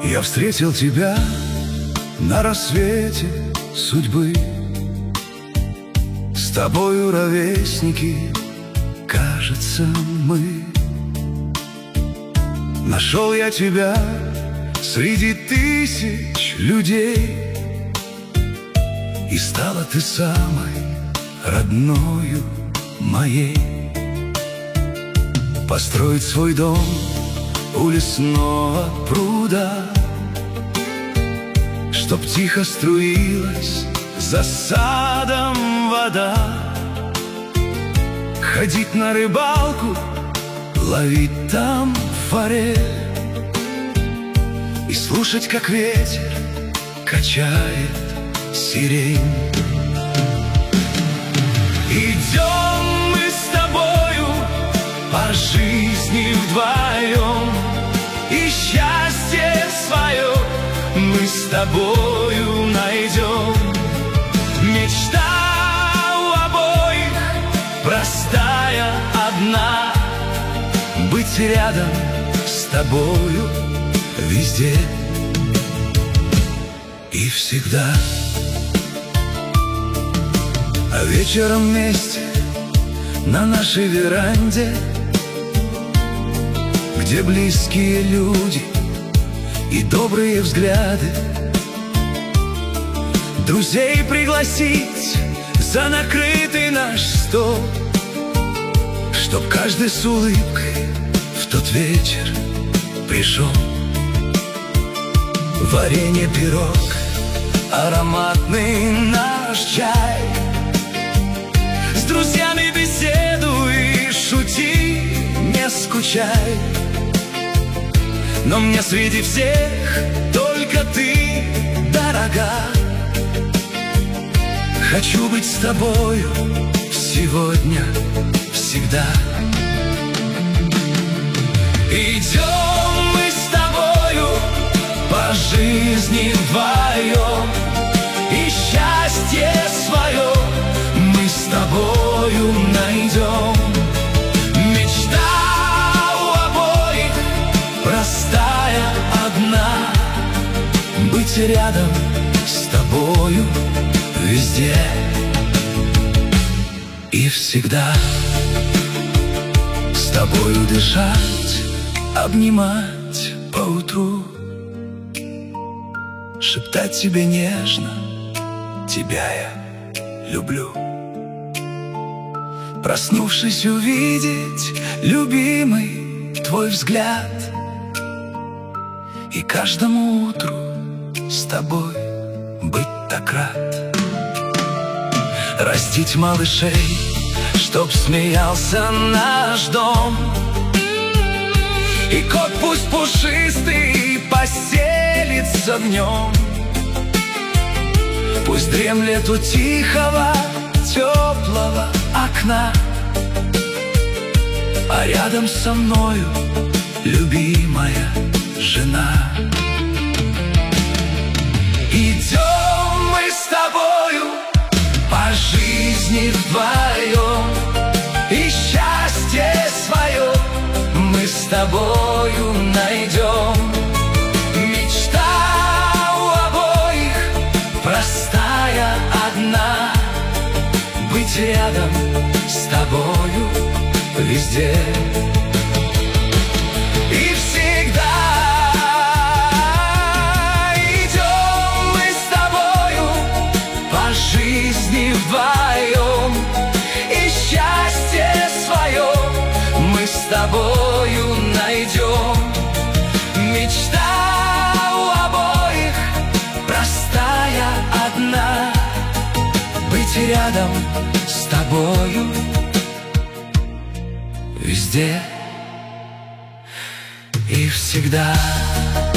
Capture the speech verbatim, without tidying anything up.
Я встретил тебя на рассвете судьбы. С тобою ровесники, кажется, мы. Нашел я тебя среди тысяч людей, и стала ты самой родною моей. Построить свой дом у лесного пруда, чтоб тихо струилась за садом вода. Ходить на рыбалку, ловить там форель и слушать, как ветер качает сирень. Идем мы с тобою по жизни вдвоем, и счастье свое мы с тобою найдем. Мечта у обоих простая одна: быть рядом с тобою везде и всегда. А вечером вместе на нашей веранде, где близкие люди и добрые взгляды, друзей пригласить за накрытый наш стол, чтоб каждый с улыбкой в тот вечер пришел. Варенье, пирог, ароматный наш чай, с друзьями беседуй, шути, не скучай. Но мне среди всех только ты дорога. Хочу быть с тобою сегодня, всегда. Идем мы с тобою по жизни вдвоем, и счастье свое мы с тобою найдем. Мечта у обоих простая одна: быть рядом с тобою везде и всегда. С тобою дышать, обнимать поутру, шептать тебе нежно: тебя я люблю. Проснувшись, увидеть, любимый, твой взгляд, и каждому утру с тобой быть так рад. Растить малышей, чтоб смеялся наш дом, и кот пусть пушистый поселится в нем. Пусть дремлет у тихого, теплого окна, а рядом со мною любимая жена. Идем мы с тобою по жизни вдвоем, и счастье свое мы с тобою найдем. Мечта у обоих простая одна: быть рядом с тобою везде и всегда. Идем мы с тобою по жизни вдвоем, и счастье свое мы с тобою найдем. Мечта у обоих простая одна: быть рядом с тобою везде и всегда.